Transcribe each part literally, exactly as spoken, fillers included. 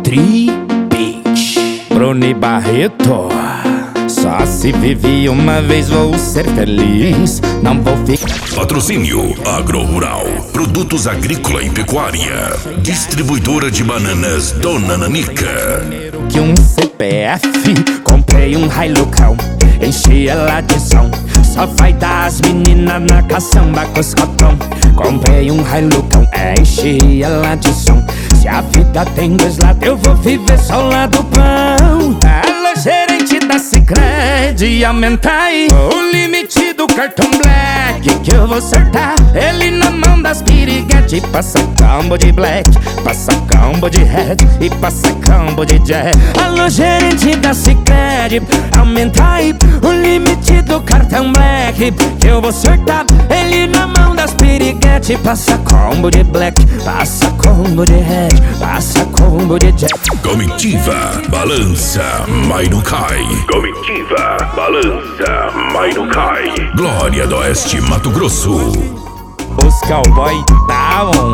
Tri Beach. Bruni Barreto. Só se vive uma vez, vou ser feliz. Não vou ficar. Patrocínio Agro Rural, produtos agrícola e pecuária. Distribuidora de bananas Dona Nanica. Que um C P F, comprei um Hilucão, enchi ela de som. Só vai dar as meninas na caçamba com os cotão. Comprei um Hilucão, enchi ela de som. Se a vida tem dois lados, eu vou viver só o lado bom. Alô, gerente da Sicredi, aumenta aí o limite do cartão Black, que eu vou acertar ele na mão das piriguete. Passa combo de Black, passa combo de Red e passa combo de Jack. Alô, gerente da Sicredi, aumenta aí o limite do cartão Black, que eu vou acertar ele na mão das piriguete. Passa combo de Black, passa combo de Red, passa combo de Jack. Comitiva, balança, mas não cai. Comitiva, balança, mas não cai. Glória do Oeste, Mato Grosso. Os cowboy down.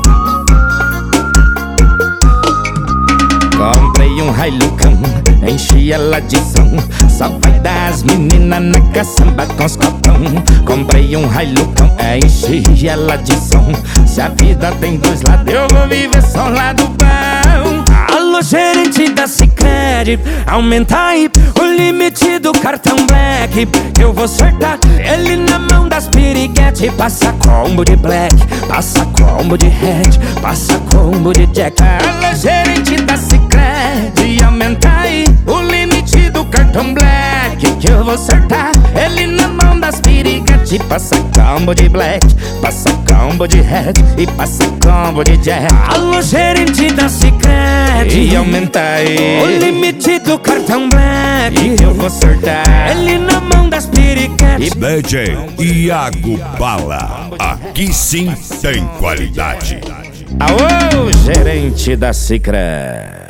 Comprei um Hilucão, enchi ela de som. Só vai dar as meninas na caçamba com os cotão. Comprei um Hilucão, enchi ela de som. Se a vida tem dois lados, eu vou viver só o lado bom. Alô, gerente da Sicredi, aumenta aí o limite do cartão Black, que eu vou acertar ele na mão das piriguete. Passa combo de Black, passa combo de Red, passa combo de Jack. Alô, gerente da Sicredi, aumenta aí o limite do cartão Black, que eu vou acertar ele na mão das piriguete. Passa combo de Black, passa combo de Red e passa combo de Jack. Alô, gerente da Sicredi, e aumenta aí o limite do cartão Black, que eu vou acertar ele na mão das piriguete. D J Iago Bala, aqui sim tem qualidade. Alô, gerente da Sicredi.